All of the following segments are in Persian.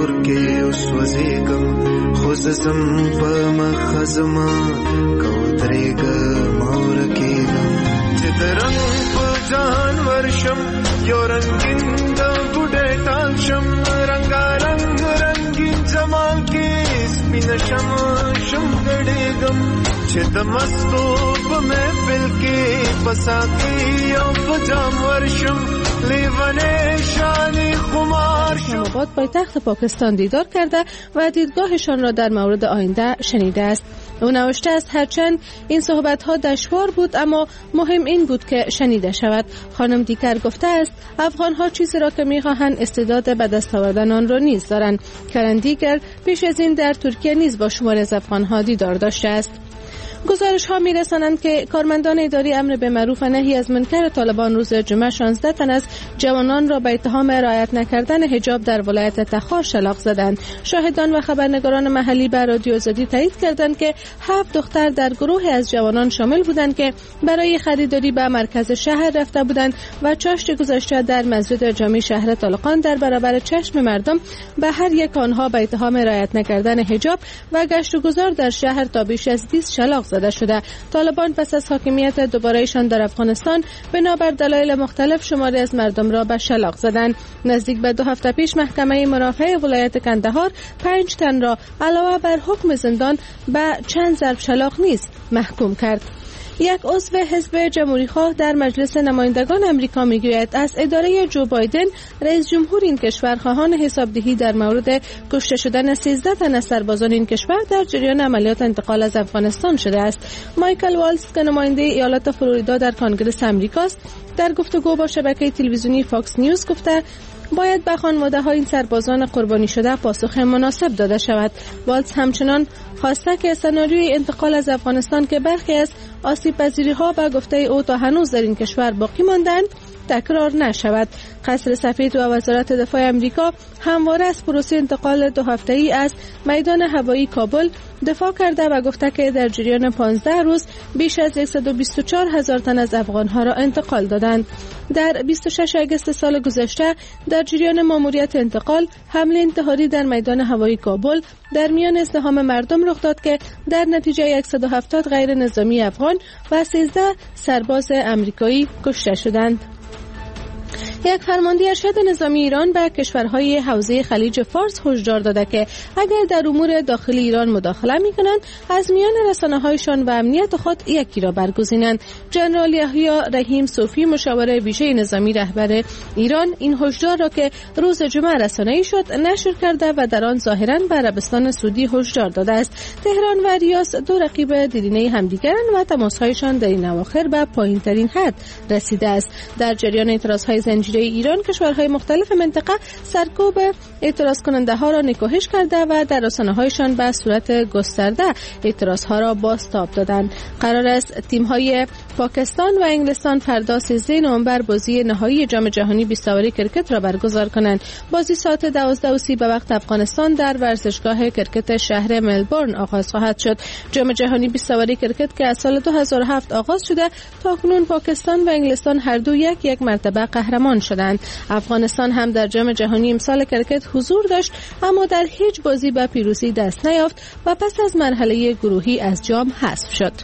اور کې وسوځېږم خو زم په مخ زما کودرېږم او رکېږم چې د رنګ په ځان ورشم یو رنګین د بوډۍ ټال شم رنګارنګ رنګین جمال کې سپینه شم ګډېږم چې د مستو په محفل کې پساکي او په جام ورشم لیوانه شانی خمار شم. اسلام آباد پایتخت پاکستان دیدار کرده و دیدگاهشان را در مورد آینده شنیده است. او نوشته است هرچند این صحبت‌ها دشوار بود اما مهم این بود که شنیده شود. خانم دیگر گفته است افغان‌ها چیزی را که می‌خواهند استعداد به دست آوردن آن را نیز دارند. کرن دیگر پیش از این در ترکیه نیز با شماری از افغان‌ها دیدار داشته است. گزارش ها می رسانند که کارمندان اداری امر به معروف و نهی از منکر طالبان روز جمعه 16 تن از جوانان را به اتهام رعایت نکردن حجاب در ولایت تخار شلاق زدند. شاهدان و خبرنگاران محلی به رادیو آزادی تایید کردند که 7 دختر در گروه از جوانان شامل بودند که برای خریداری به مرکز شهر رفته بودند و چاشت گذاشته در مسجد جامع شهر طالقان در برابر چشم مردم به هر یک آنها به اتهام رعایت نکردن حجاب و گشت و گذار در شهر تا بیش از 20 شلاق زده شده. طالبان پس از حاکمیت دوباره‌شان در افغانستان بنابر دلایل مختلف شماری از مردم را به شلاق زدند. نزدیک به 2 هفته پیش محکمه مرافعه ولایت کندهار 5 تن را علاوه بر حکم زندان به چند ضرب شلاق نیز محکوم کرد. یک عضو حزب جمهوری‌خواه در مجلس نمایندگان آمریکا میگوید از اداره جو بایدن رئیس جمهور این کشور خواهان حسابدهی در مورد کشته شدن 13 تن از سربازان این کشور در جریان عملیات انتقال از افغانستان شده است. مایکل والز که نماینده ایالت فلوریدا در کنگره آمریکاست در گفتگو با شبکه تلویزیونی فاکس نیوز گفته باید به خانواده‌های این سربازان قربانی شده پاسخ مناسب داده شود. والز همچنان خواسته که سناریوی انتقال از افغانستان که برخی از آسیب‌پذیری‌ها به گفته او تا هنوز در این کشور باقی ماندند تکرار نشود. قصر سفید و وزارت دفاع آمریکا همواره از پروسه انتقال 2 هفته‌ای از میدان هوایی کابل دفاع کرده و گفته که در جریان 15 روز بیش از 124,000 تن از افغان‌ها را انتقال دادند. در 26 آگوست سال گذشته در جریان ماموریت انتقال حمله انتحاری در میدان هوایی کابل در میان ازدحام مردم رخ داد که در نتیجه 170 غیر نظامی افغان و 13 سرباز آمریکایی کشته شدند. یک فرمانده ارشد نظامی ایران به کشورهای حوزه خلیج فارس هشدار داده که اگر در امور داخلی ایران مداخله می‌کنند از میان رسانه‌هایشان و امنیت خود یکی را برگزینند. جنرال یحیی رحیم صوفی مشاور ویژه نظامی رهبر ایران این هشدار را که روز جمعه رسانه‌ای شد نشر کرده و در آن ظاهراً به عربستان سعودی هشدار داده است. تهران و ریاض 2 رقیب دیرینه همدیگرند و تماس‌هایشان در این اواخر به پایین‌ترین حد رسیده است. در جریان اعتراض‌های زنجیره ایران کشورهای مختلف منطقه سرکوب اعتراض کننده ها را نکوهش کرده و در رسانه‌هایشان به صورت گسترده اعتراض ها را بازتاب دادند. قرار است تیم های پاکستان و انگلستان فردا 13 نوامبر بازی نهایی جام جهانی 20 اوری کرکت را برگزار کنند. بازی ساعت 12:30 به وقت افغانستان در ورزشگاه کرکت شهر ملبورن آغاز خواهد شد. جام جهانی 20 اوری کرکت که از سال 2007 آغاز شده تاکنون پاکستان و انگلستان هر دو یک مرتبه قهرمان شدند. افغانستان هم در جام جهانی امسال کرکت حضور داشت اما در هیچ بازی به پیروزی دست نیافت و پس از مرحله گروهی از جام حذف شد.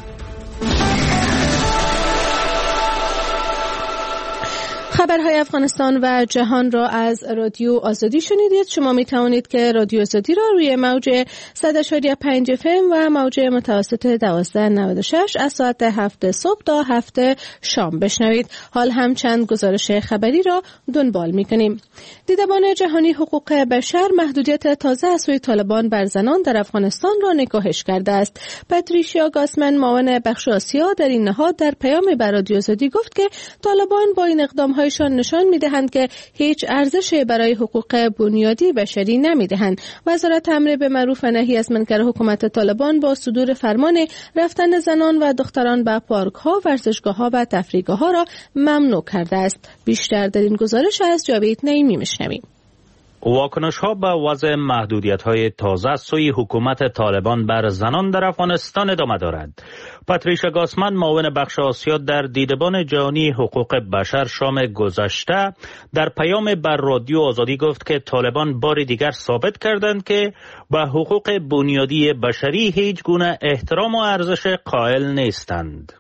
خبرهای افغانستان و جهان را از رادیو آزادی شنیدید. شما می توانید که رادیو آزادی را روی موج 100.5 FM و موج متوسط 1296 از ساعت 7 صبح تا 7 شام بشنوید. حال هم چند گزارش خبری را دنبال می کنیم. دیدبان جهانی حقوق بشر محدودیت تازه از سوی طالبان بر زنان در افغانستان را نکوهش کرده است. پاتریشیا گاسمن معاون بخش آسیا در این نهاد در پیامی بر رادیو آزادی گفت که طالبان با این اقدام‌های نشان می‌دهند که هیچ ارزشی برای حقوق بنیادی بشری نمی‌دهند. وزارت امر به معروف و نهی از منکر حکومت طالبان با صدور فرمان رفتن زنان و دختران به پارک‌ها، ورزشگاه‌ها و تفریحگاه‌ها را ممنوع کرده است. بیشتر در این گزارش از جاوید نعیمی می‌شنویم. واکنش‌ها به وضع محدودیت‌های تازه سوی حکومت طالبان بر زنان در افغانستان ادامه دارد. پاتریشا گاسمن، معاون بخش آسیا در دیدبان جهانی حقوق بشر شام گذشته در پیام بر رادیو آزادی گفت که طالبان بار دیگر ثابت کردند که به حقوق بنیادی بشری هیچ گونه احترام و ارزش قائل نیستند.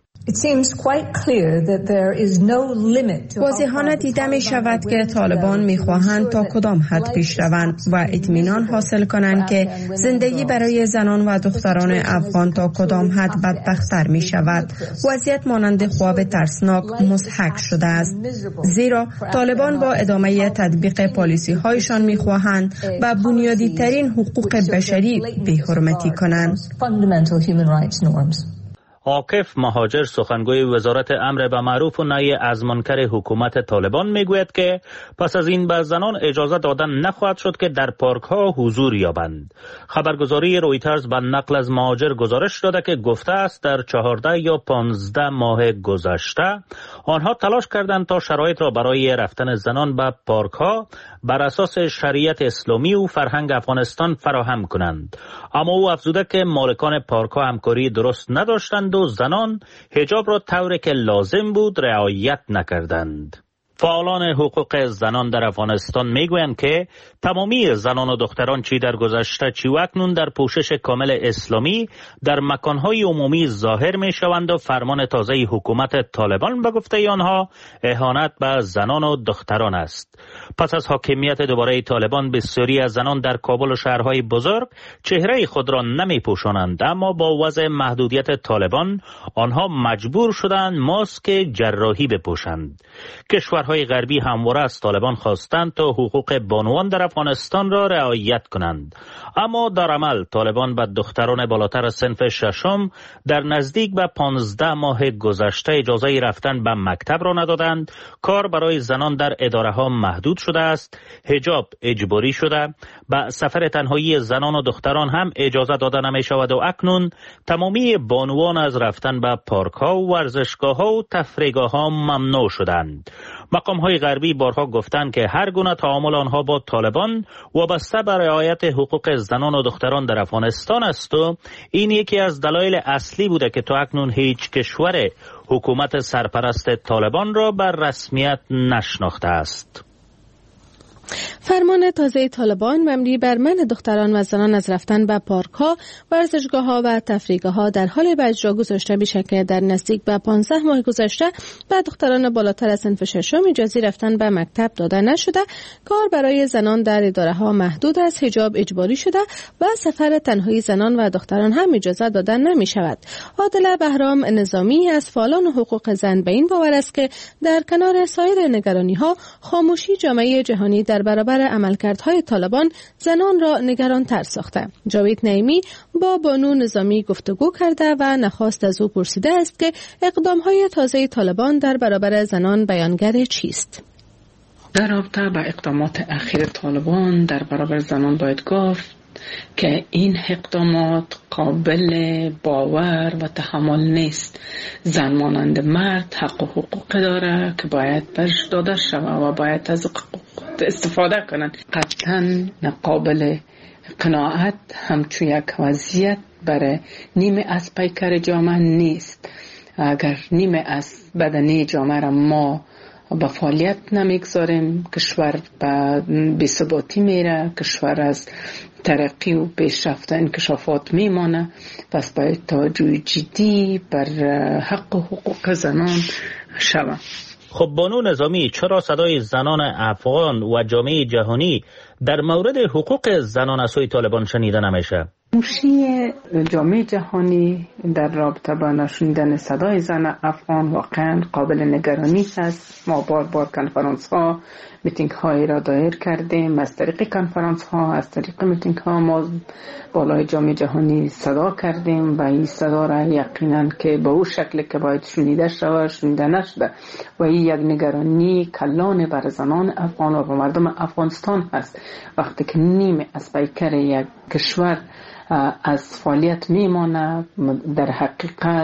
واضحانه دیده می شود که طالبان می خواهند تا کدام حد پیش روند و اطمینان حاصل کنند که زندگی برای زنان و دختران افغان تا کدام حد بدبخت‌تر می شود. وضعیت مانند خواب ترسناک مضحک شده است، زیرا طالبان با ادامه تطبیق پالیسی هایشان می خواهند و بنیادی ترین حقوق بشری بی‌حرمتی کنند. عاکف مهاجر، سخنگوی وزارت امر به معروف و نهی از منکر حکومت طالبان میگوید که پس از این به زنان اجازه دادن نخواهد شد که در پارک ها حضور یابند. خبرگزاری رویترز به نقل از مهاجر گزارش داده که گفته است در 14 یا 15 ماه گذشته آنها تلاش کردند تا شرایط را برای رفتن زنان به پارک ها بر اساس شریعت اسلامی و فرهنگ افغانستان فراهم کنند، اما او افزوده که مالکان پارک ها همکاری درست نداشتند و زنان حجاب را طوری که لازم بود رعایت نکردند. فعالان حقوق زنان در افغانستان میگویند که تمامی زنان و دختران چی در گذشته چی و اکنون در پوشش کامل اسلامی در مکانهای عمومی ظاهر می شوند و فرمان تازه حکومت طالبان به گفته آنها اهانت به زنان و دختران است. پس از حاکمیت دوباره طالبان بسیاری از زنان در کابل و شهرهای بزرگ چهره خود را نمی پوشانند، اما با وضع محدودیت طالبان آنها مجبور شدند ماسک جراحی بپوشند. کشورهای غربی همواره از طالبان خواستند تا حقوق بانوان در افغانستان را رعایت کنند، اما در عمل طالبان به دختران بالاتر از صنف ششم در نزدیک به 15 ماه گذشته اجازه رفتن به مکتب را ندادند. کار برای زنان در اداره ها محدود شده است، حجاب اجباری شده، به سفر تنهایی زنان و دختران هم اجازه داده نمی شود و اکنون تمامی بانوان از رفتن به پارک ها و ورزشگاه ها و تفریحگاه ها ممنوع شدند. مقام های غربی بارها گفتند که هر گونه تعامل آنها با طالبان وابسته به رعایت حقوق زنان و دختران در افغانستان است و این یکی از دلایل اصلی بوده که تا اکنون هیچ کشور حکومت سرپرست طالبان را بر رسمیت نشناخته است. فرمان تازه طالبان مبنی بر منع دختران و زنان از رفتن به پارک‌ها، ورزشگاه‌ها و تفریحگاه‌ها در حال به اجرا گذاشته میشه که در نزدیک به 15 ماه گذشته به دختران بالاتر از صنف ششم اجازه رفتن به مکتب داده نشده. کار برای زنان در اداره‌ها محدود است، حجاب اجباری شده و سفر تنهایی زنان و دختران هم اجازه داده نمی‌شود. عادله بهرام نظامی از فعالان حقوق زن به این باور است که در کنار سایر نگرانی‌ها خاموشی جامعه جهانی در برابر عملکردهای طالبان زنان را نگران‌تر ساخته. جاوید نعیمی با بانو نظامی گفتگو کرده و نخواست از او پرسیده است که اقدام‌های تازه طالبان در برابر زنان بیانگر چیست؟ در رابطه با اقدامات اخیر طالبان در برابر زنان باید گفت که این اقدامات قابل باور و تحمل نیست. زن مانند مرد حق و حقوق داره که باید برش داده شود و باید از حقوق استفاده کنند. قطعا قابل قناعت همچون یک وضعیت برای نیمه از پیکر جامعه نیست. اگر نیمه از بدنی جامعه را ما با فعالیت نمیگذاریم، کشور به بی‌ثباتی میره، کشور از ترقی و پیشرفت انکشافات میمانه. پس باید توجه جدی بر حق و حقوق زنان شود. خب بانو نظامی، چرا صدای زنان افغان و جامعه جهانی در مورد حقوق زنان از سوی طالبان شنیده نمیشه؟ خاموشی جامعه جهانی در رابطه با نشنیدن صدای زن افغان واقعا قابل نگرانی است. ما بار کنفرانس ها، میتینگ هایی را دایر کردیم. از طریق کنفرانس ها، از طریق میتینگ ها ما بالای جامعه جهانی صدا کردیم و این صدا را یقینا که به اون شکل که باید شنیده شود شنیده نشده و این یک نگرانی کلان بر زنان افغان و مردم افغانستان هست. وقتی که نیمه از پیکر یک کشور از فعالیت میمانه، در حقیقت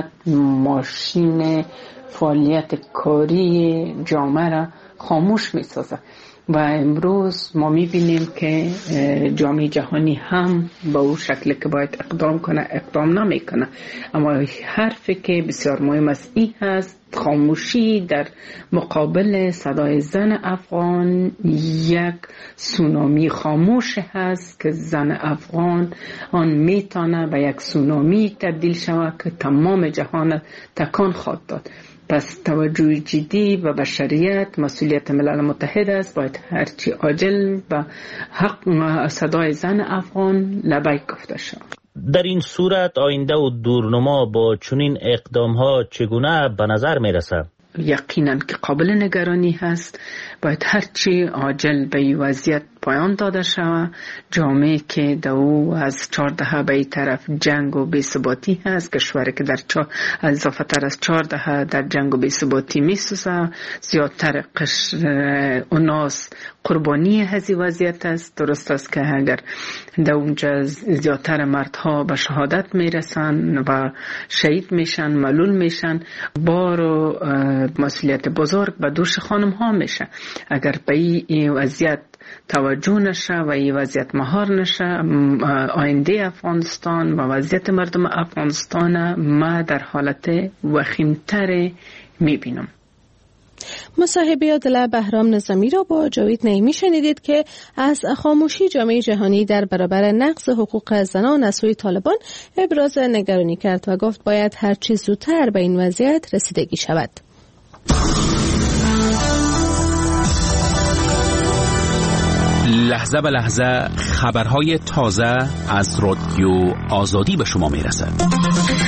ماشین فعالیت کاری جامعه را خاموش میسازه. و امروز ما میبینیم که جامعه جهانی هم به اون شکل که باید اقدام کنه اقدام نمیکنه. اما حرفی که بسیار مهم است این هست، خاموشی در مقابل صدای زن افغان یک سونامی خاموش هست که زن افغان آن میتونه به یک سونامی تبدیل شود که تمام جهان تکان خواهد داد. پس توجه جدی و بشریت مسئولیت ملل متحد است. باید هرچی عاجل و حق صدای زن افغان لبیک گفته شود. در این صورت آینده و دورنما با چنین اقدام‌ها چگونه به نظر می‌رسد؟ یقیناً که قابل نگرانی هست. باید هرچی عاجل به این وضعیت پایان داده شود. جامعه که دو از 14 به این طرف جنگ و بی‌ثباتی هست، کشوری که در اضافه تر از 14 در جنگ و بی‌ثباتی می‌سوزه، زیادتر اوناس قربانی هزی وضعیت است. درست است که اگر در اونجا زیادتر مردها به شهادت میرسن و شهید میشن، ملول میشن، بار و مسئولیت بزرگ به دوش خانم ها میشه. اگر به این وضعیت توجه نشه و این وضعیت مهار نشه، آینده افغانستان و وضعیت مردم افغانستان ما در حالت وخیمتر میبینم. مصاحبه عادل بهرام نظامی را با جاوید نعیمی شنیدید که از خاموشی جامعه جهانی در برابر نقض حقوق زنان از سوی طالبان ابراز نگرانی کرد و گفت باید هر چیز زودتر به این وضعیت رسیدگی شود. لحظه به لحظه خبرهای تازه از رادیو آزادی به شما میرسد.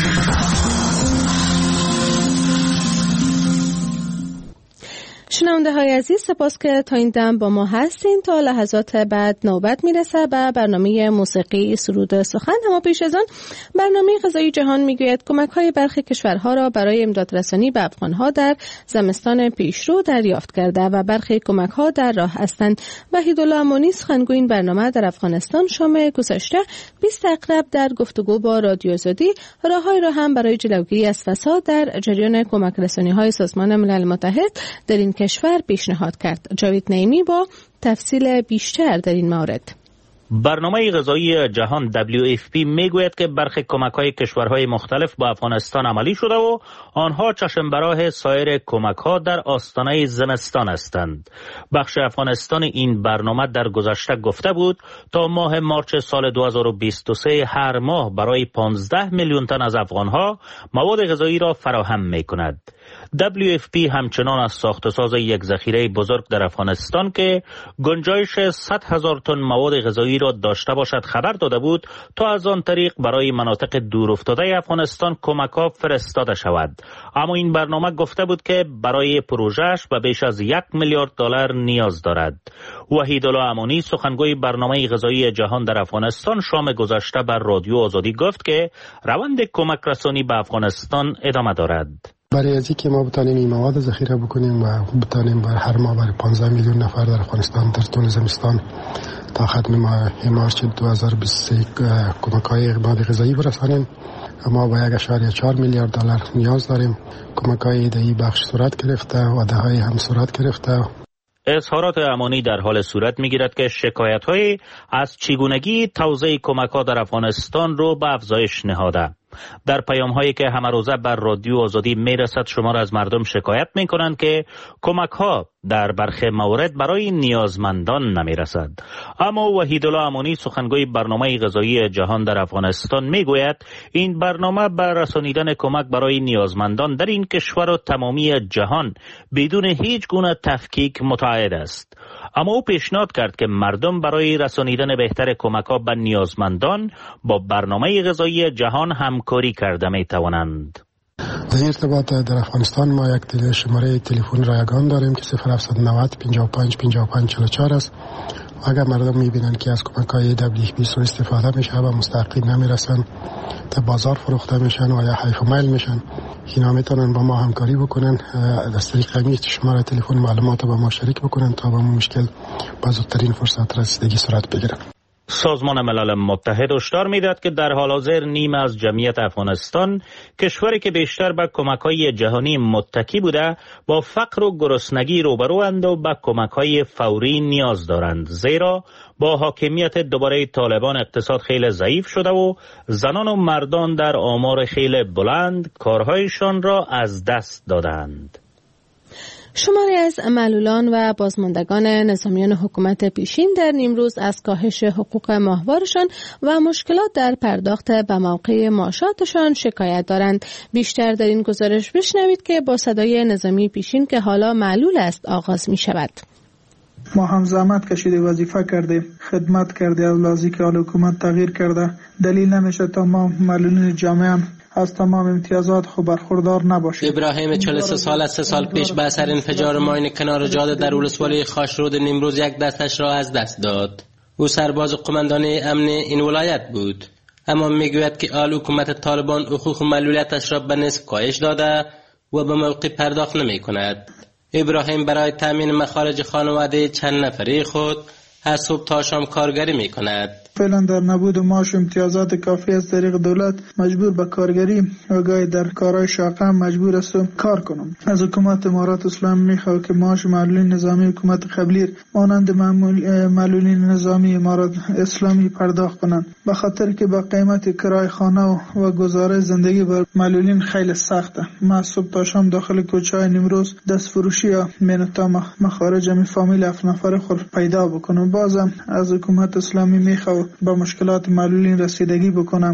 شنونده های عزیز، سپاس که تا این دم با ما هستین. تا لحظات بعد نوبت میرسه به برنامه موسیقی سرود سخن. اما پیش از آن برنامه غذای جهان میگوید کمک های برخی کشورها را برای امدادرسانی به افغانها در زمستان پیشرو دریافت کرده و برخی کمک ها در راه هستند. وحیدالله امانی سخنگوی این برنامه در افغانستان شام گذشته 20 اقرب در گفتگو با رادیو آزادی راههایی را هم برای جلوگیری از فساد در جریان کمک رسانی های سازمان ملل متحد در این کشور پیشنهاد کرد. جاوید نعیمی با تفصیل بیشتر در این مورد. برنامه غذایی جهان WFP میگوید که برخی کمک‌های کشورهای مختلف با افغانستان عملی شده و آنها چشم براه سایر کمک‌ها در آستانه زمستان هستند. بخش افغانستان این برنامه در گذشته گفته بود تا ماه مارچ سال 2023 هر ماه برای 15 میلیون تن از افغانها مواد غذایی را فراهم می‌کند. WFP همچنان از ساخت و ساز یک ذخیره بزرگ در افغانستان که گنجایش 100,000 تن مواد غذایی را داشته باشد خبر داده بود تا از آن طریق برای مناطق دورافتاده افغانستان کمک‌ها فرستاده شود. اما این برنامه گفته بود که برای پروژهش به بیش از 1 میلیارد دلار نیاز دارد. وحیدالله امانی سخنگوی برنامه غذایی جهان در افغانستان شام گذشته بر رادیو آزادی گفت که روند کمک رسانی به افغانستان ادامه دارد. برای از اینکه ما بتانیم این مواد ذخیره بکنیم و بتانیم بر هر ماه برای 15 میلیون نفر در افغانستان در طول زمستان تا ختم ماه مارچ 2023 کمک‌های مواد غذایی برسانیم، ما با 1.4 میلیارد دلار نیاز داریم. کمک‌های ایده‌ای بخش صورت گرفته و ده‌های هم صورت گرفته. اظهارات امانی در حال صورت می‌گیرد که شکایت‌های از چگونگی توزیع کمک‌ها در افغانستان رو به افزایش نهاده. در پیام‌هایی که همه روزه بر رادیو آزادی میرسد شمار از مردم شکایت می‌کنند که کمک‌ها در برخی موارد برای نیازمندان نمی‌رسد. اما وحیدالله امانی سخنگوی برنامه غذایی جهان در افغانستان می‌گوید این برنامه بر رسانیدن کمک برای نیازمندان در این کشور و تمامی جهان بدون هیچ گونه تفکیک متعهد است. اما او پیشنهاد کرد که مردم برای رسانیدن بهتر کمک‌ها به نیازمندان با برنامه غذایی جهان همکاری کرده می‌توانند. در ارتباط در افغانستان ما یک شماره تلفن رایگان داریم که 0790 55 55 44 است. اگر مردم می‌بینند که از کمک‌های WFP سوء استفاده میشه و مستحقین نمیرسن، تا بازار فروخته میشن و یا حیف و میل میشن، اینا میتونن با ما همکاری بکنن، از طریق همین شماره تلفن معلومات با ما شریک بکنن تا به مشکل با زودترین فرصت رسیدگی صورت بگیره. سازمان ملل متحد هشدار می‌دهد که در حال حاضر نیم از جمعیت افغانستان، کشوری که بیشتر به کمک‌های جهانی متکی بوده، با فقر و گرسنگی روبروند و به کمک‌های فوری نیاز دارند، زیرا با حاکمیت دوباره طالبان اقتصاد خیلی ضعیف شده و زنان و مردان در آمار خیلی بلند کارهایشان را از دست دادند. شماری از معلولان و بازماندگان نظامیان حکومت پیشین در نیمروز از کاهش حقوق ماهوارشان و مشکلات در پرداخت به موقع معاشاتشان شکایت دارند. بیشتر در این گزارش بشنوید که با صدای نظامی پیشین که حالا معلول است آغاز می شود. ما هم زحمت کشیده، وظیفه کرده، خدمت کرده، از لحظه که حکومت تغییر کرده دلیل نمیشه تا ما معلولین جامعه از تمام امتیازات خوب برخوردار نباشه. ابراهیم 43 سال از 3 سال پیش به اثر انفجار ماین کنار جاده در ولسوالی خاشرود نیمروز یک دستش را از دست داد. او سرباز قماندانی امن این ولایت بود، اما میگوید که آل حکومت طالبان حقوق معلولیتش را به نصف کاهش داده و به موقع پرداخت نمی کند. ابراهیم برای تامین مخارج خانواده چند نفری خود از صبح تا شام کارگری می کند. فعلا در نبود معاش امتیازات کافی از طریق دولت مجبور به کارگری و گاهی در کارهای شاقه مجبور است کار کنم. از حکومت امارات اسلامی میخوام که معاش معلولین نظامی حکومت قبلی مانند معلولین نظامی امارات اسلامی پرداخت کنند، به خاطر که با قیمت کرای خانه و گزاره زندگی بر معلولین خیلی سخته. ما صبح تا شام داخل کوچه‌های نیمروز دست فروشی یا تا مخارج می فامیل 7 نفر خود پیدا بکنم. بازم از حکومت اسلامی میخوام با مشکلات معلولین رسیدگی بکنم.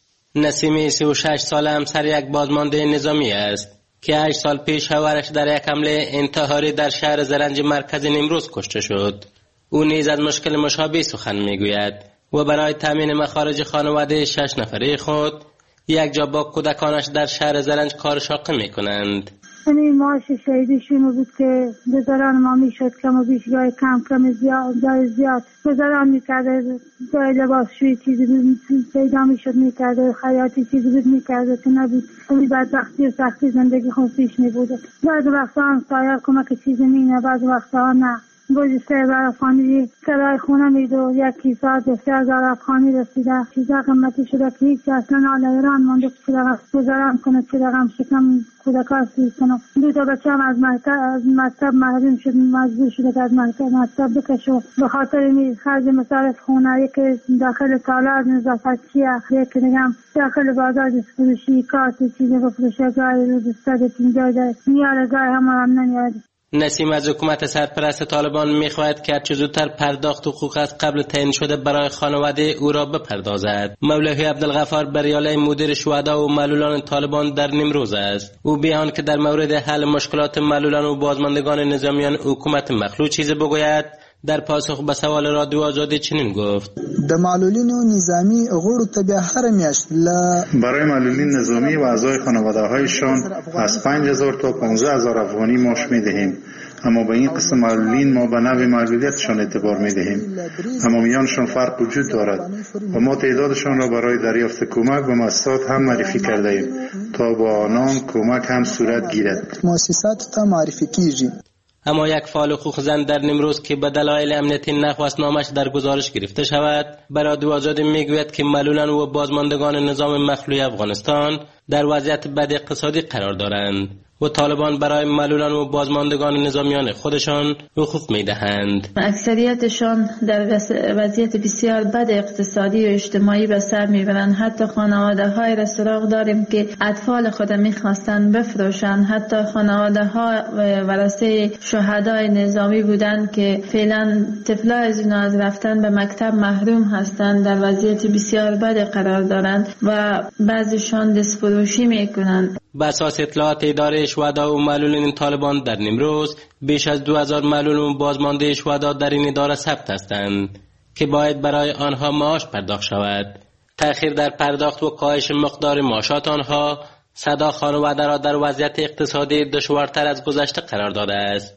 نسیمی 36 ساله همسر یک بازمانده نظامی است که 8 سال پیش شوهرش در یک حمله انتحاری در شهر زرنج مرکز نیمروز کشته شد. او نیز از مشکل مشابه سخن میگوید و برای تامین مخارج خانواده 6 نفره خود یک جا با کودکانش در شهر زرنج کار شاقه میکنند. این معاش شهیدیشون بود که بذاران ما میشد کم و بیش گاهی کم زیاد بذاران میکرده، جای لباس شوی چیزی پیدا میشد میکرده، خیاطی چیزی بود میکرده که نبود. خیلی بدبختی و سختی زندگی خود پیش میبوده. بعض وقتا هم سایر کمک چیزی مینه، بعض وقتا نه. گذشته برای فامیلی کرای خونه میدو، یکی ساعت 3000 افغانی رسیده. چیزا قیمتی شده که هیچ اصلا حال ایران مونده که چرا گذارم کنه، چرا شکم کودکا سویز کنه. 2 بچه هم از مکتب محروم شد، مجبور شده که از مکتب بکشه به خاطر این خرج مصارف خونه. یکی داخل تالار نظافتچیه، یکی نگم داخل بازار دستفروشی کارت چیزی بفروشه، گاهی روز 150 میاره، گاهی هم نمیاره. نسیم از حکومت سرپرست طالبان میخواهد که هرچه زودتر پرداخت حقوق از قبل تعیین شده برای خانواده او را بپردازد. مولوی عبدالغفار بریالی مدیر شهدا و معلولان طالبان در نیمروز است. او بیان که در مورد حل مشکلات معلولان و بازماندگان نظامیان حکومت مخلوع چیزی بگوید، در پاسخ به سوال رادیو آزادی چنین گفت: د معلولین نظامی غړو ته بیا هر میاشت برای معلولین نظامی و اعضای خانواده‌هایشان از 5000 تا 15000 افغانی معاش می‌دهیم، اما به این قسم معلولین ما به نوع معلولیتشان اعتبار می‌دهیم، اما میانشان فرق وجود دارد و ما تعدادشان را برای دریافت کمک به مؤسسات هم معرفی کرده ایم تا با آنان کمک هم صورت گیرد. مؤسسات تا معرفی کیږي. اما یک فعال حقوق زن در نیمروز که به دلایل امنیتی نخواست نامش در گزارش گرفته شود، برای رادیو آزادی میگوید که معلولان و بازماندگان نظام مخلوع افغانستان در وضعیت بد اقتصادی قرار دارند و طالبان برای معلولان و بازماندگان نظامیان خودشان حقوق میدهند. اکثریتشان در وضعیت بسیار بد اقتصادی و اجتماعی به سر میبرند. حتی خانواده های را سراغ داریم که اطفال خود میخواستند بفروشند. حتی خانواده ها ورثه شهدای نظامی بودند که فعلا طفلای از اینا از رفتن به مکتب محروم هستند، در وضعیت بسیار بد قرار دارند و بعضیشان دست فروشی میکنند. به اساس اطلاعات اداره شهدا و معلولین طالبان در نیمروز، بیش از 2000 معلول و بازمانده شهدا در این اداره ثبت هستند که باید برای آنها معاش پرداخت شود. تأخیر در پرداخت و کاهش مقدار معاشات آنها صدا خانواده را در وضعیت اقتصادی دشوارتر از گذشته قرار داده است.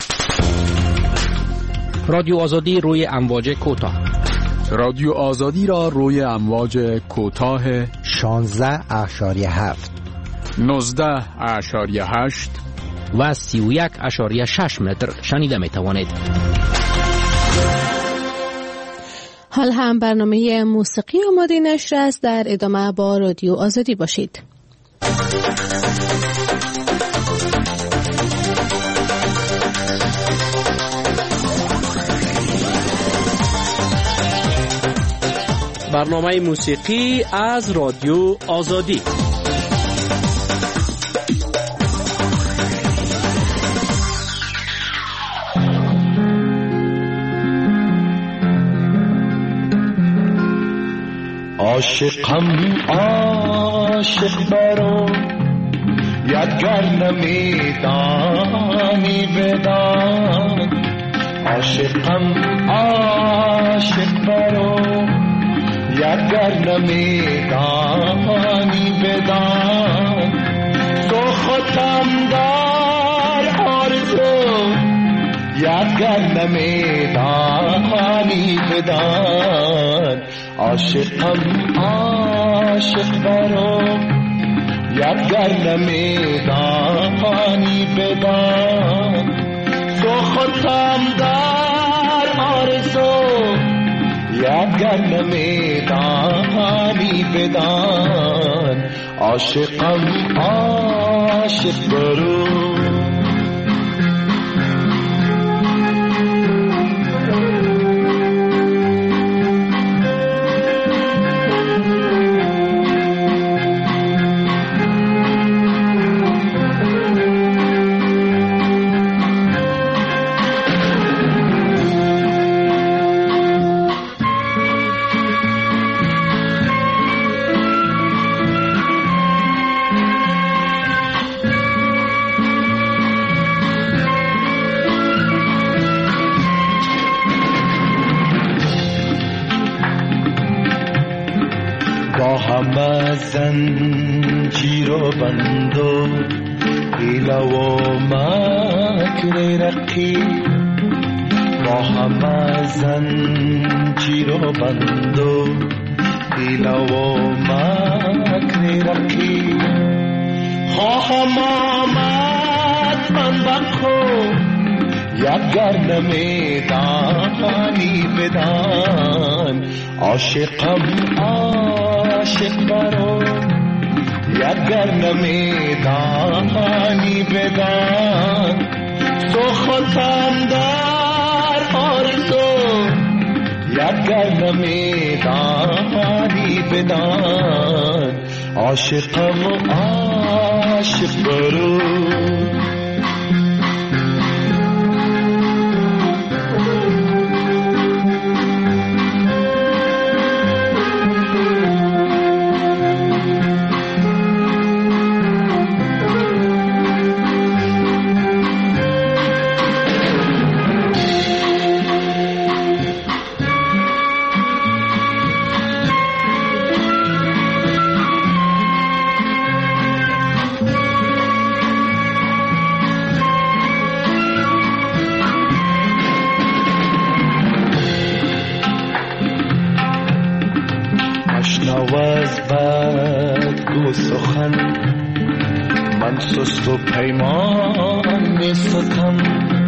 رادیو آزادی روی امواج کوتاه. رادیو آزادی را روی امواج کوتاه 16.7 19.8 و 31.6 متر شنیده می توانید. حال هم برنامه موسیقی آماده نشر است. در ادامه با رادیو آزادی باشید. برنامه موسیقی از رادیو آزادی. عاشقم عاشق برو یادگر نمیدانی بدان عاشقم عاشق برو یادگر نمیدانی بدان تو خودم در آرزو یادگر نمیدانی بدان عاشقم عاشق برو یادگر نمیدانی بدان تو خودم در آرزو یادگر نمیدانی بدان عاشقم عاشق برو همه زنجیر و بند و حیله و مکر رقیب با همه زنجیر و بند و حیله و مکر رقیب خواهم آمد من بخو یادگر نمیدانی بدان عاشقم عاشق برو یادگر نمیدانی بدان تو خودم در آرزو یادگر نمیدانی بدان عاشقم عاشق برو نواز بد گو سخن من سست و پیمان می ستم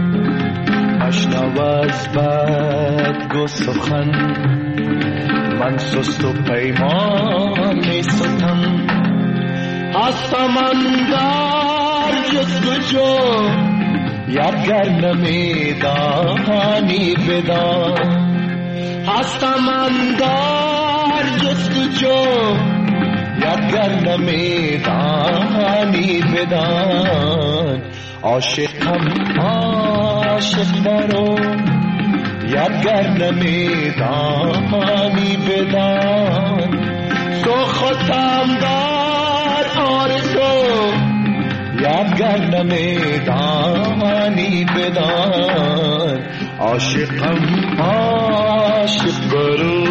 نواز بد گو سخن من سست و پیمان می ستم هستم اندر جستجو یادگر نمیدانی بدان هستم اندر جستجو یادگر نمیدانی بدان عاشقم عاشق برو یادگر نمیدانی بدان تو خودم در آرزو یادگر نمیدانی بدان عاشقم عاشق برو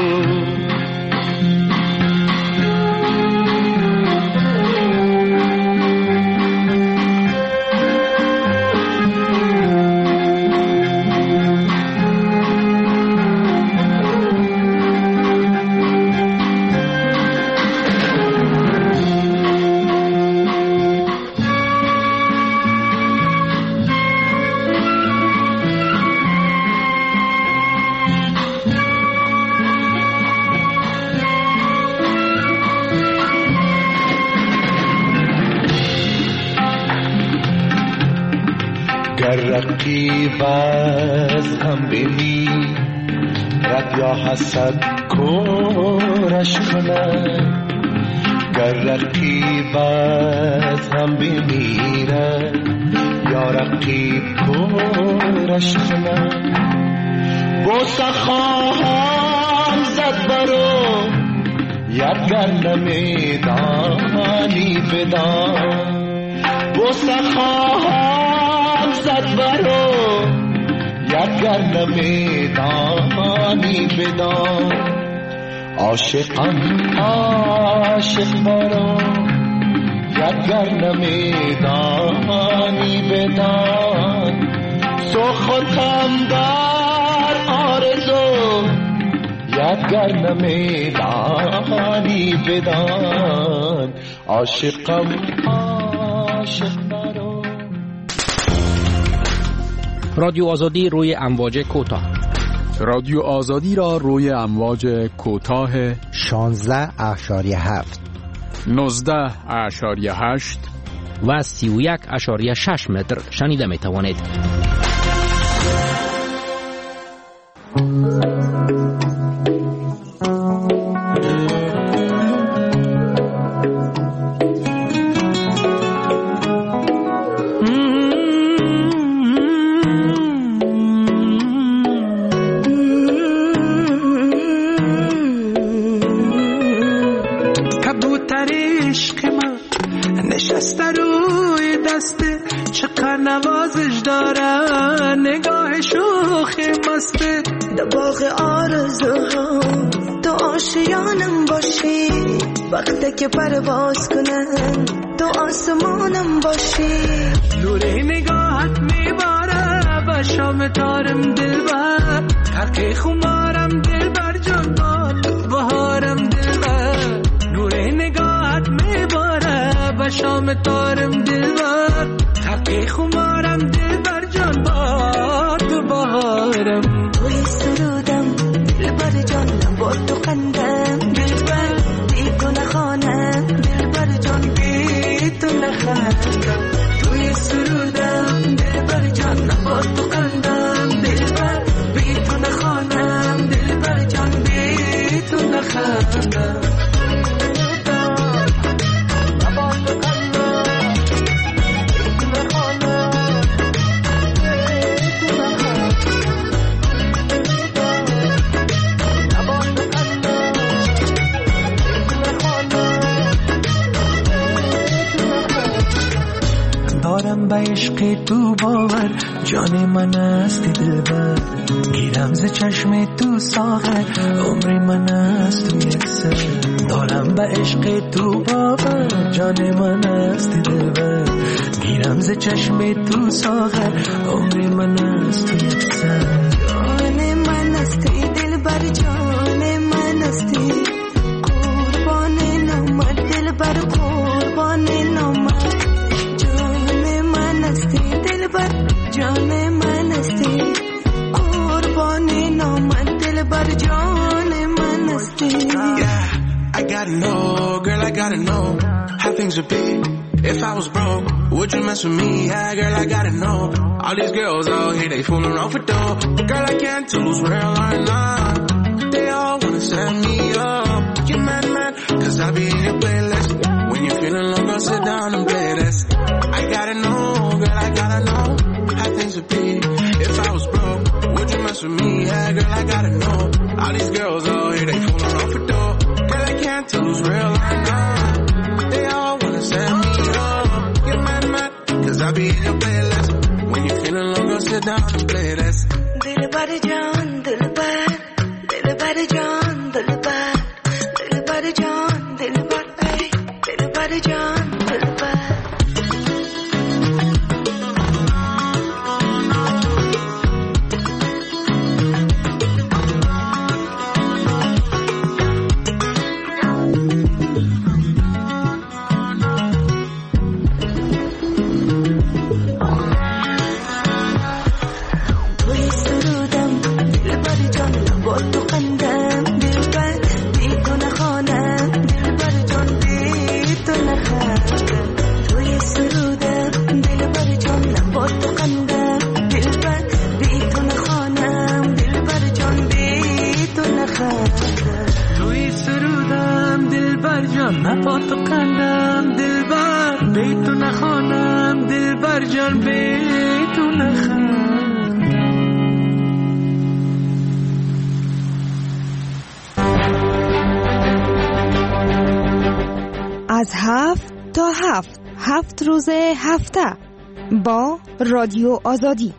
گر رقیب از هم بینی رد یا حسد کورش کنن گر رقیب از هم بمیرد یا رقیب کورش کنن بوسه خواهم زد برو یادگر نمیدانی بدان بوسه خواهم زد برو یادگر نمیدانی بدان عاشقم عاشق برو یادگر نمیدانی بدان سوختم در آرزو یادگر نمیدانی بدان عاشقم عاشق برو. رادیو آزادی روی امواج کوتاه. رادیو آزادی را روی امواج کوتاه 16.7 19.8 و 31.6 متر شنیده می توانید. نوازش دارن نگاه شوخ مسته در باغ آرزوها تو آشیانم باشی وقتی که پرواز کنن تو آسمانم باشی نور نگاهت میباره با شام تارم دلبر ترک خمارم دلبر جان بهارم دلبر نور نگاهت میباره با شام تارم دلبر ترک خمارم دلبر جان باد بهارم توی سرودم دلبر جانم با تو قندم دلبر بی گناه خانم دلبر جان بی تو نخندم توی سرودم دلبر جانم با تو قندم دلبر بی تو نخانم دلبر جان بی تو نخندم دارم به عشق تو باور جان من است دلبر گیرم ز چشم تو ساغر عمر من است تو یک سر دارم به عشق تو باور جان من است دلبر گیرم ز چشم تو ساغر عمر من است تو یک سر جان من است دلبر جان من است قربان نامت دلبر قربان نامت جان من استی قربانی نامت دلبر جان من استی. I gotta know, girl, I gotta know how things would be if I was broke. Would you mess with me? Yeah, girl, I gotta know. All these girls out here, they fooling around for dough. Girl, I can't choose real or not. They all wanna set me up. You mad, cause I be in your playlist. When you're feeling low, go sit down and play this. I gotta know, girl, I gotta know how things would be if I was broke. Would you mess with me? Yeah, girl, I gotta know. All these girls out here, they fooling around for dough. Girl, I can't tell who's real or not. They all wanna set me up. Get mad, cause I be in your playlist. When you're feeling low, go sit down and play this. Dilbar John, Dilbar, Dilbar John, Dilbar, Dilbar John, Dilbar, Dilbar John, Dilbar. دلبر جان نپا تو کندم دلبر بیتو نخوانم دلبر جان بیتو نخوانم. از 7 تا 7 روز هفته با رادیو آزادی.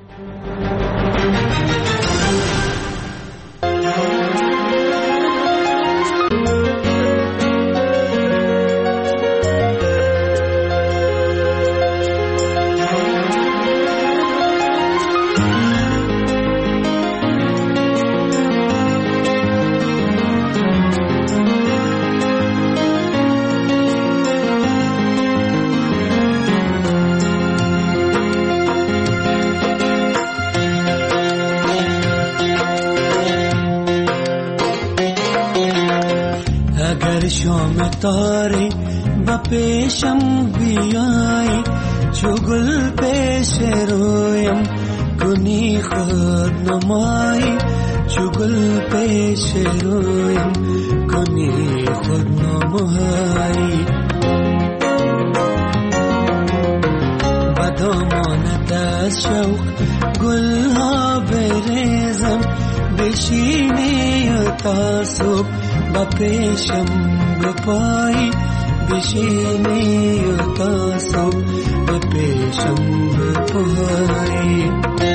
شام تاری با پیشم بیایی چو گل پیش رویم کنی خود نمایی چو گل پیش رویم کنی خود نمایی با دامانت از شوق گل ها بریزم بشینی و تا صبح با پیشم بپایی بشینی و تا صبح با پیشم بپایی.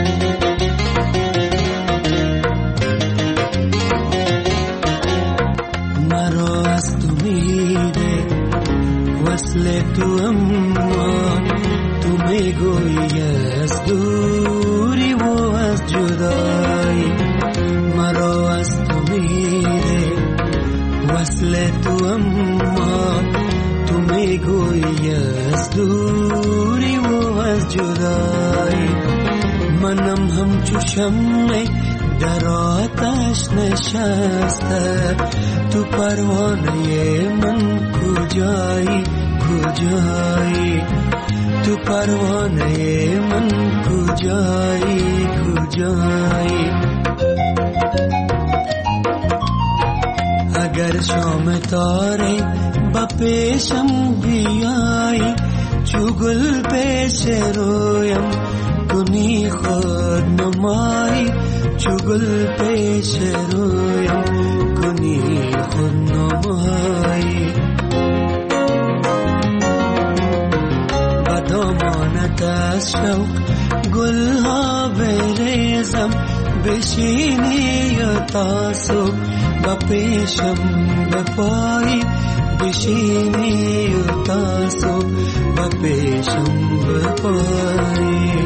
مرا از تو میده وصل تو اما تو میگویی از دوری و از جدایی. مرا از تو میده وصل تو اما تو میگویی از دوری و از جدایی. منم همچو شمع در آتش نشسته تو پروانه من کجایی کجایی تو پروانه من کجایی کجایی. اگر شام تاره با پیشم بیایی چو گل پیش رویم کنی خود نمایی چو گل پیش رویم کنی خود نمایی. با دامانت از شوق گل ها بریزم بشینی و تا صبح با پیشم بپایی بشینی و تا صبح با پیشم بپایی.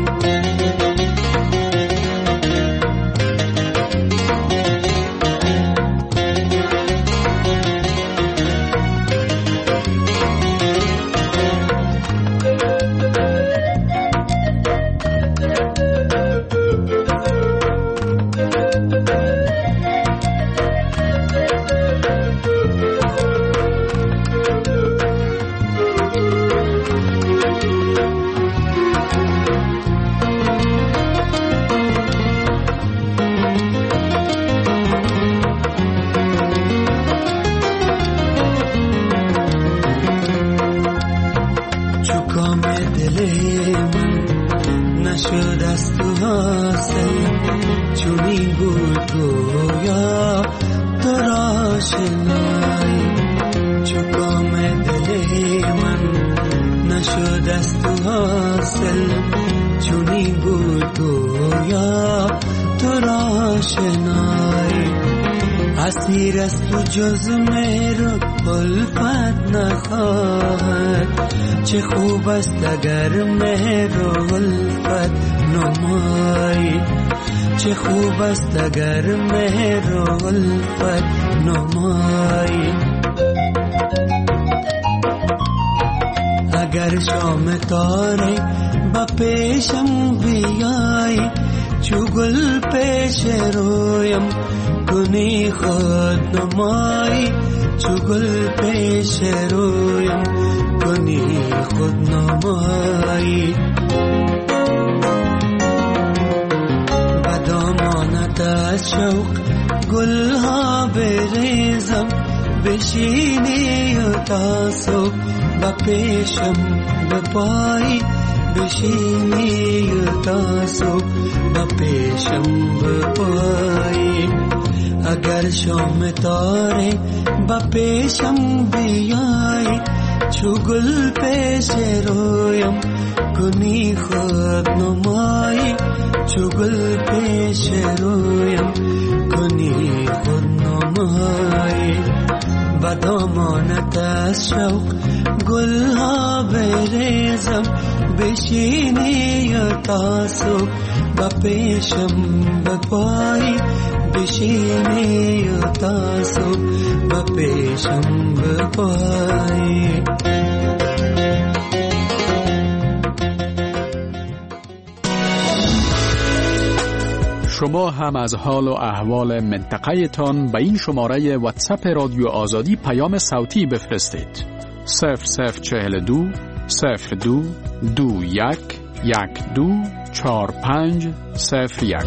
اسیر است تو جز میرو الفت نخواهد چه خوب است اگر میرو الفت نمایی چه خوب است اگر میرو الفت نمایی. اگر شام تاره با پیشم بیایی چو گل پیش رویم کنی خود نمایی چو گل پیش رویم کنی خود نمایی. با دامانت از شوق گل ها بریزم بشینی و تا صبح با پیشم بپایی بشینی و تا صبح با پیشم بپایی اگر شام تاره با پیشم بیایی چو گل پیش رویم کنی خود نمایی چو گل پیش رویم کنی خود نمایی با دامانت از شوق گل ها بریزم بشینی و تا صبح با پیشم بپایی بشینی و تا صبح با پیشم بپایی شما هم از حال و احوال منطقه تان به این شماره واتساپ رادیو آزادی پیام صوتی بفرستید 0042 02 21 12 45 01.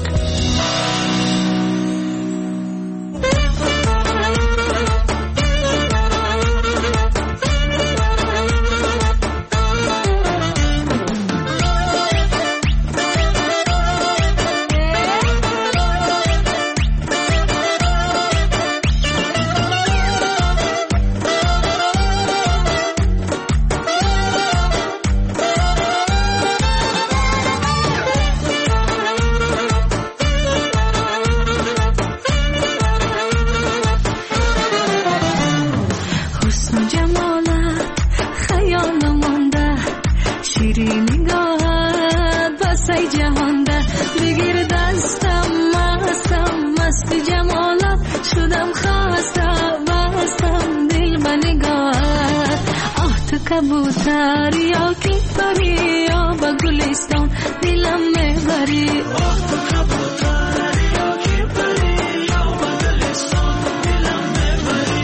कबूतर या की परी या बगुलिस्तान दिलम में भरी कबूतर या की परी या बगुलिस्तान दिलम में भरी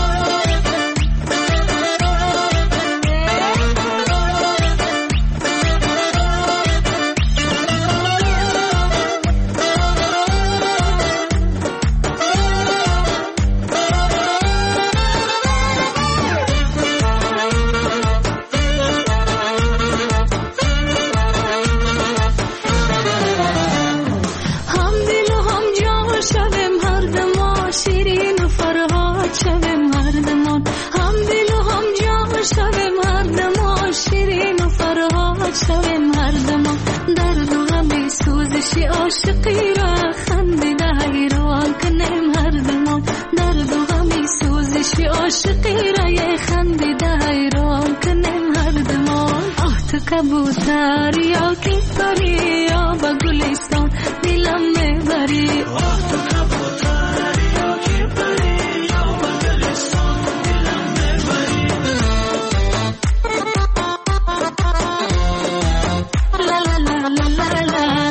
عاشقی را خنده حیران کنیم هر دمان درد و غمی سوزش عاشقی را یه خنده حیران کنیم هر دمان آه تو کبوتر یا کی پری یا با گلستان دلم میبری آه تو کبوتر یا کی پری یا با گلستان دلم میبری لا لا لا لا لا لا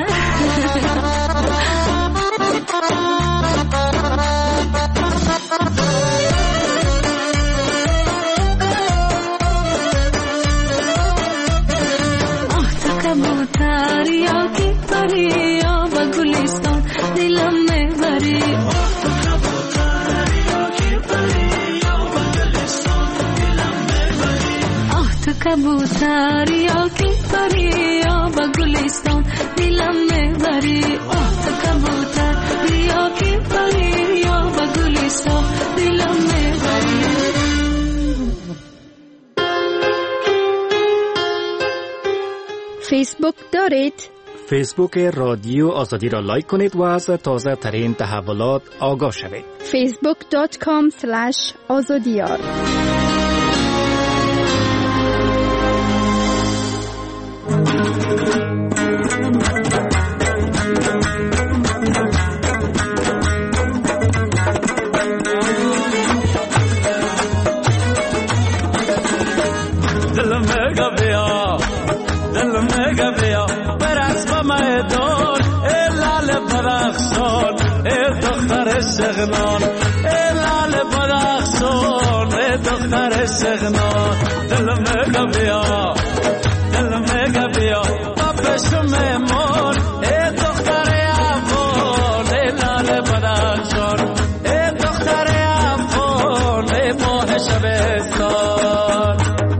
कबूतर या की परी या बगुलिस्तान दिलम में भरी कबूतर या की परी या बगुलिस्तान दिलम में भरी कबूतर या की परी या बगुलिस्तान दिलम में भरी कबूतर या की परी या बगुलिस्तान दिलम में भरी فیسبوک دارید؟ فیسبوک رادیو آزادی را لایک کنید و از تازه ترین تحولات آگاه شوید. facebook.com/azadiyar سغنان لال برخصون دختر سغنان دل مگا بیا بابشم مون دختر افغان لال برخصون دختر افغان شبستان.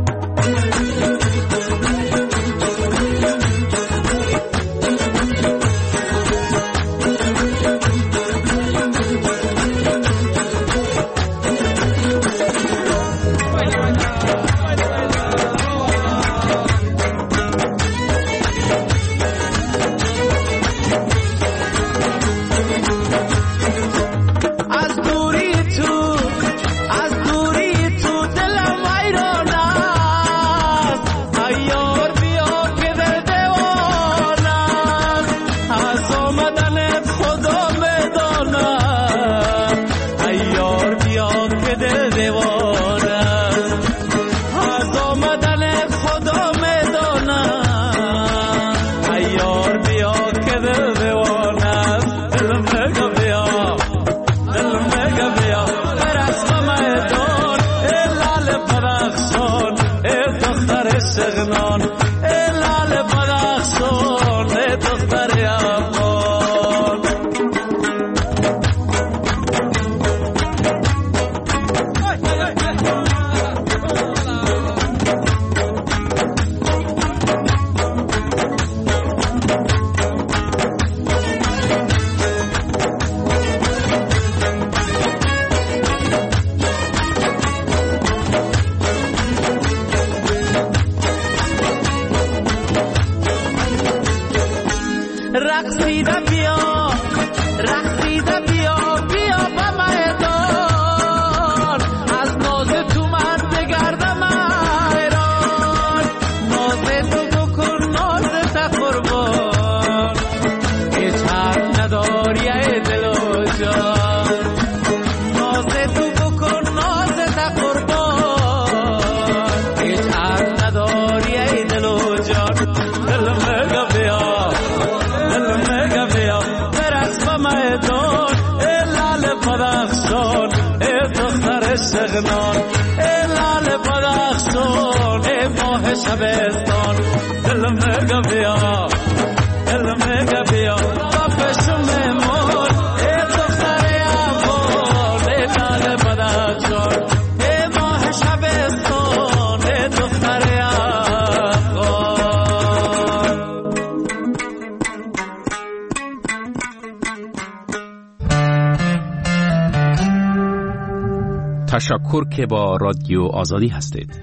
شبستان دل مگا بیا دل مگا بیا بابشم مول ای دختر عبور ای لال بدخشان ای ماه شبستان ای دختر عبور. تشکر که با رادیو آزادی هستید.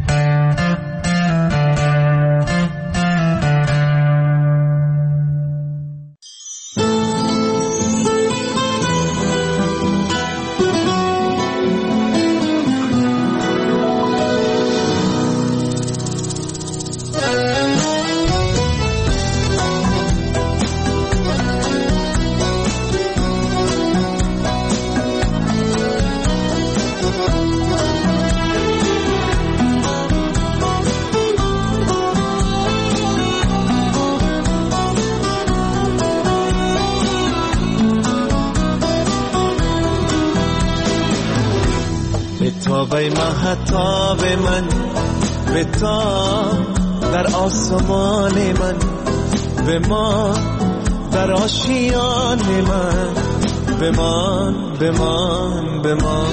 به مهتاب من به تا در آسمان من به ما در آشیان من بمان بمان بمان.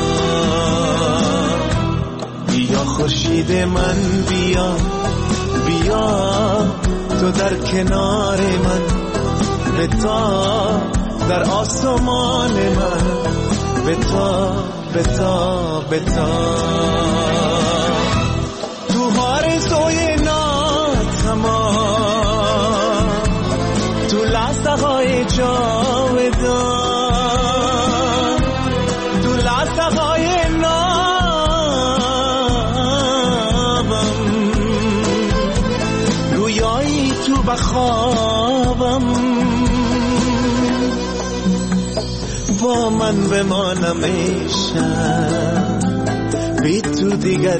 بیا خورشید من بیا بیا تو در کنار من به تا در آسمان من به تا بتا بتا. تو آرزوی ناتمام تو لحظه های جاودان تو لحظه های نابم رویایی تو بخوابم با من بمانم ایشم بی تو دیگر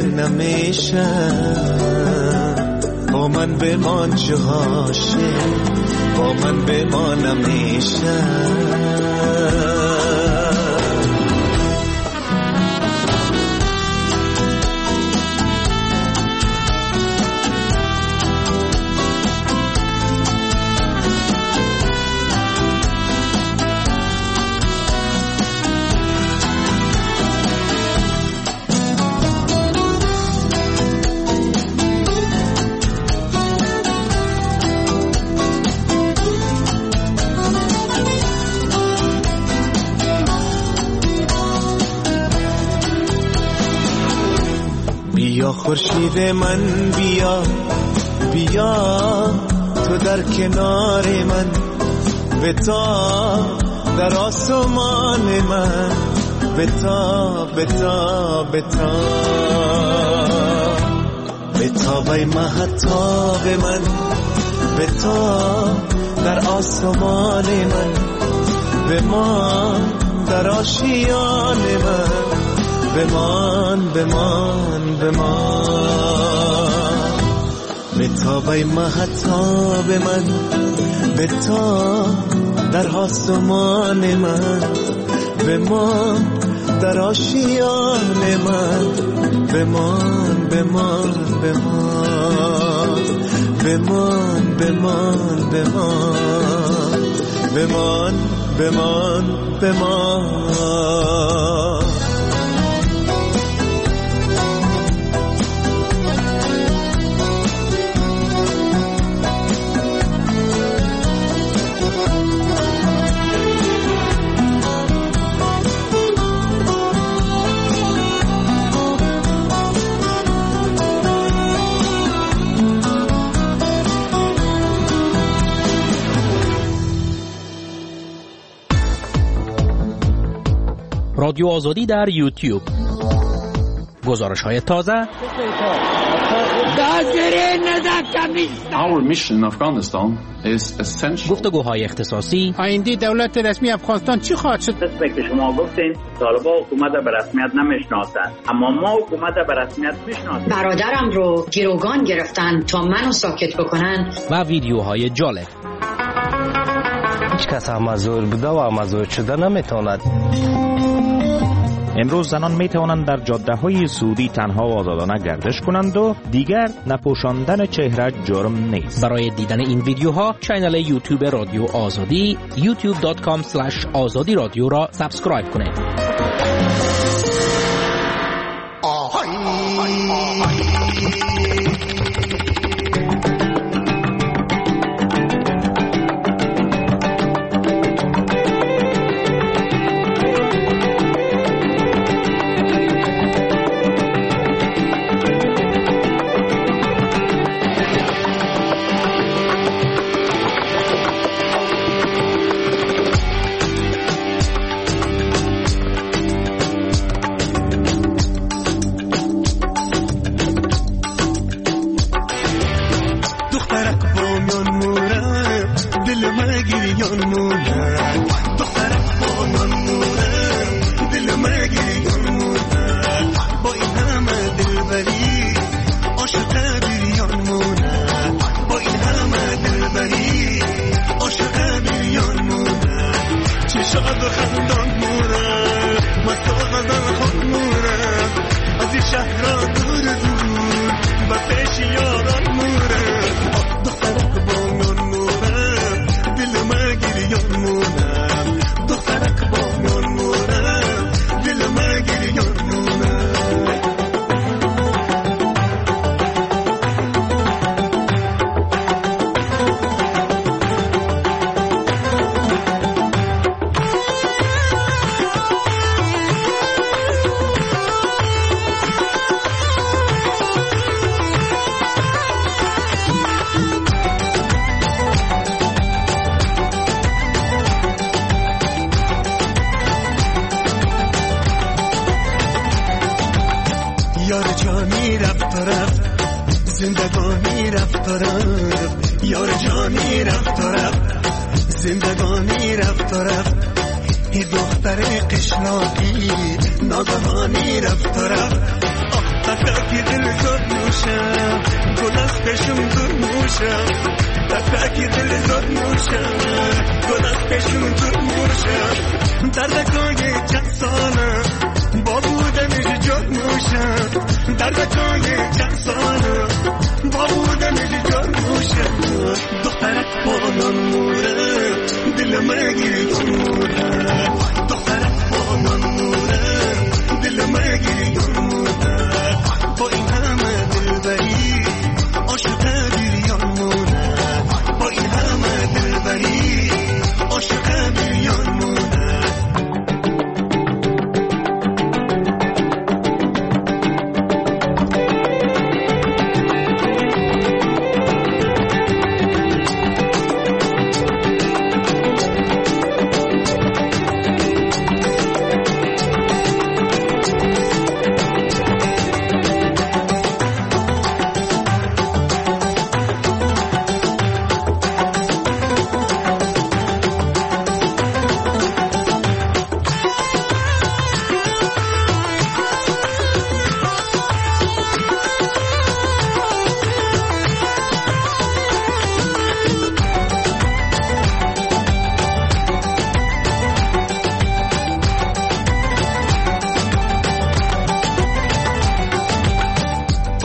نمیشم با من بمان چه عاشق با من بمانم ایشم. بیا خورشید من بیا بیا تو در کنار من بتا در آسمان من بتا بتا بتا بتا بای مهتاب من بتا در آسمان من بمان در آشیان من بمان بمان بمان بتا بای مهتاب من بتا در آسمان من بمان در آشیان من بمان بمان بمان بمان بمان بمان بمان بمان بمان رادیو آزادی در یوتیوب. گزارش‌های تازه. Our mission in Afghanistan is essential. گفتگوهای اختصاصی. آینده دولت رسمی افغانستان چی خواهد شد؟ مثل که شما گفتین طالبان حکومت به رسمیت نمیشناسند، اما ما حکومت به رسمیت میشناسیم. برادرم رو گروگان گرفتن تا منو ساکت بکنن. و ویدیوهای جالب. هیچ کس مزور بوده و مزور شده نمیتواند. امروز زنان می توانند در جاده‌های سعودی تنها و آزادانه گردش کنند و دیگر نپوشاندن چهره جرم نیست. برای دیدن این ویدیوها کانال یوتیوب رادیو آزادی youtube.com/azadi رادیو را سابسکرایب کنید.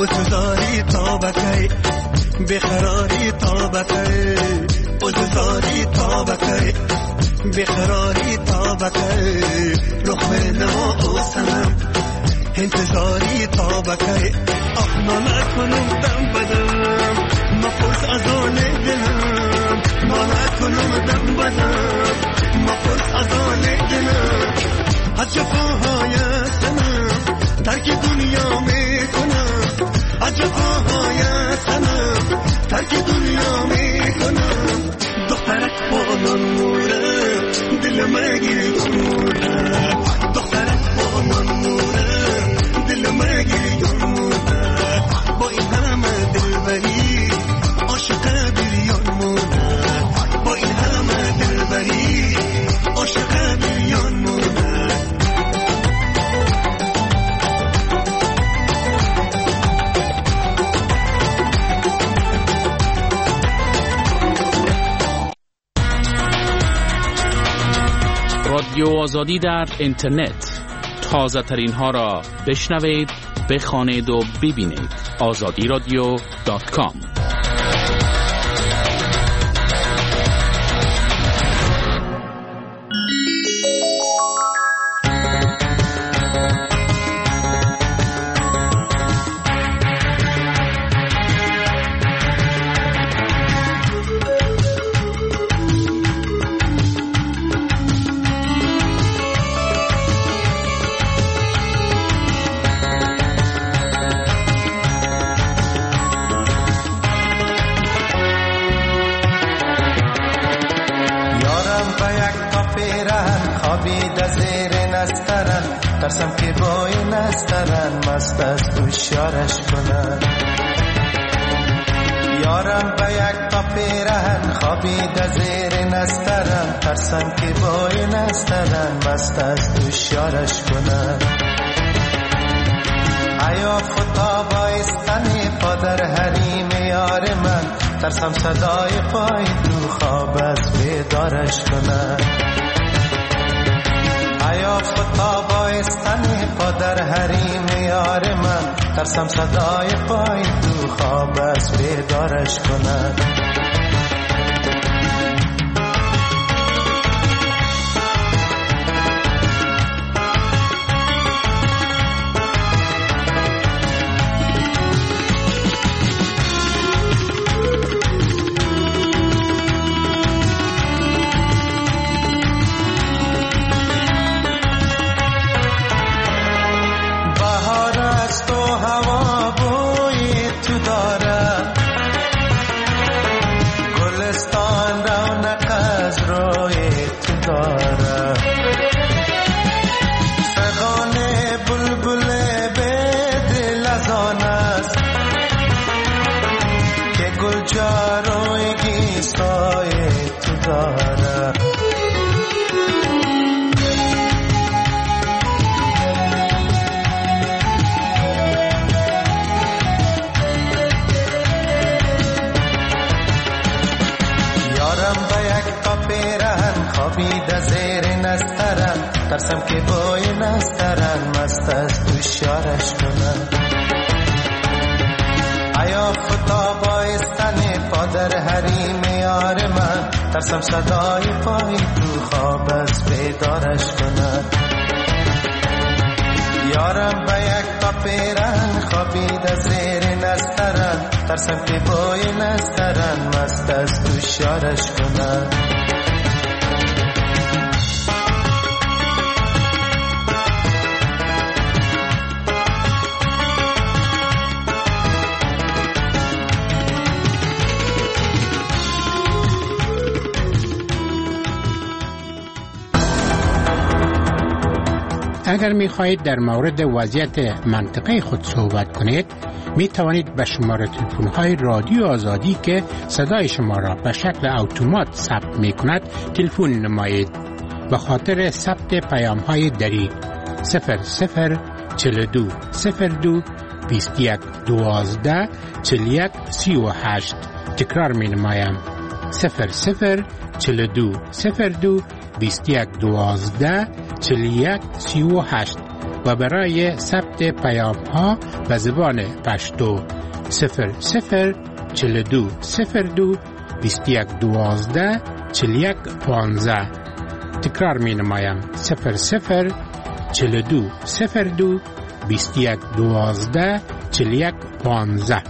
بزاری تا بکی بخراری تا بکی بزاری تا بکی بخراری تا بکی لخمه نما و سنم انتظاری تا بکی اخنا نکنم دم بدم مپرس از آن دلم ما نکنم دم بدم مپرس از آن دلم از جفاهای سنم ترک دنیا میکنم از جفاهای سنم ترک دنیا میکنم دخترک با من موره دل مگیری موره دخترک با من موره دل مگیری موره با این همه دلبری عاشق بریان موره با این همه دلبری عاشق بریان موره رادیو آزادی در اینترنت، تازه ترین ها را بشنوید، بخوانید و ببینید. azadiradio.com. ترسم که با این استرن مست از دوشیارش کنن یارم به یک تا پیرهن خوابیده زیر نسترن ترسم که با این استرن مست از دوشیارش کنن ایا فتا بایستنی پادر حریم یار من ترسم صدای پای تو خواب از بیدارش کنن ایا فتا بایستنی پادر حریم یار من ترسم صدای پای تو خواب از بیدارش کنن ترسم که بای نسترن مست از دوشیارش کنن ایا فتا بایستنی پادر حریم یار من ترسم صدای پای تو خواب از بیدارش کنن یارم به یک تا پیرن خوابیده زیر نسترن ترسم که بای نسترن مست از دوشیارش کنن اگر می خواهید در مورد وضعیت منطقه خود صحبت کنید می توانید به شماره تلفن های رادیو آزادی که صدای شما را به شکل اتومات ثبت می کند تلفن نمایید. به خاطر ثبت پیام های دری 0042 02 21 12 41 38 تکرار می نمایم 0042 02 21 12 41 38. و برای ثبت پیام ها به زبان پشتو 00 42 02 21 12 41 15. تکرار می نمایم 00 42 02 21 12 41 15.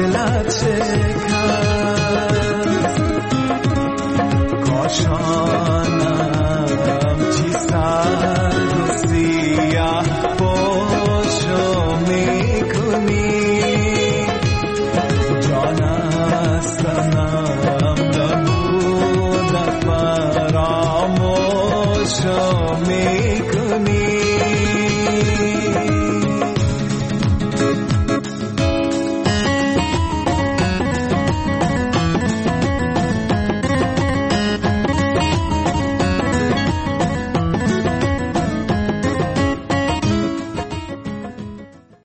کاشان